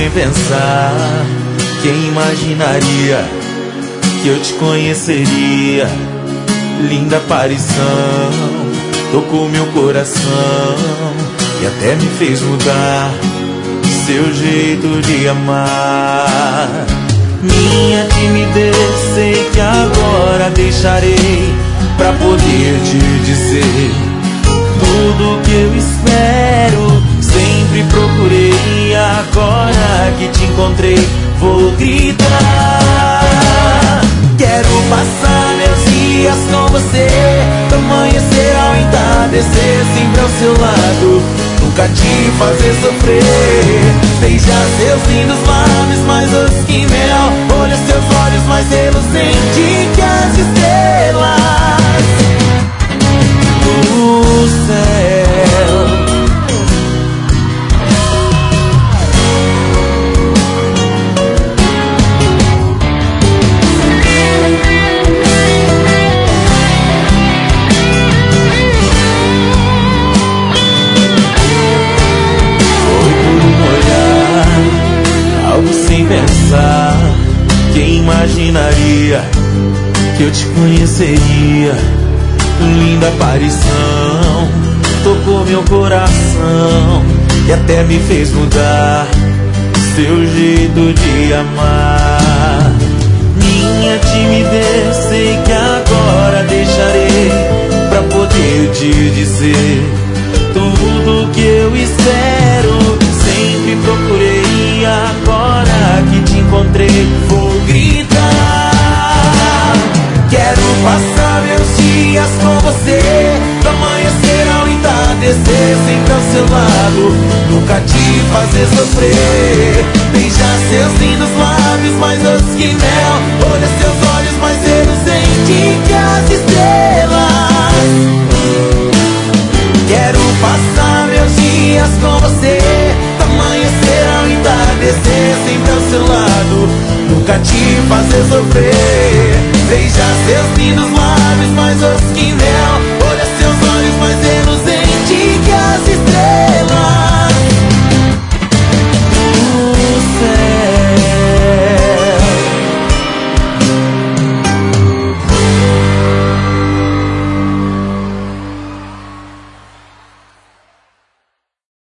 sem pensar. Quem imaginaria que eu te conheceria? Linda aparição, tocou meu coração e até me fez mudar seu jeito de amar. Minha timidez sei que agora deixarei pra poder te dizer tudo que eu espero, sempre procurei. E agora que te encontrei vou gritar. Quero passar meus dias com você, do amanhecer ao entardecer, sempre ao seu lado, nunca te fazer sofrer. Beijar seus lindos lábios mais doces que mel, olhar seus olhos mais reluzentes que as estrelas do céu. Sem pensar, quem imaginaria que eu te conheceria? Linda aparição, tocou meu coração e até me fez mudar seu jeito de amar. Minha timidez sei que agora deixarei pra poder te dizer tudo que eu espero, sempre procurei. E agora que te encontrei vou gritar. Quero passar meus dias com você, do amanhecer ao entardecer, sempre ao seu lado, nunca te fazer sofrer. Beijar seus lindos lábios mais doces que mel, olhar seus olhos mais reluzentes que as estrelas. Quero passar meus dias com você, do amanhecer ao entardecer, sempre ao seu lado, nunca te fazer sofrer. Beijar seus lindos lábios mais doces que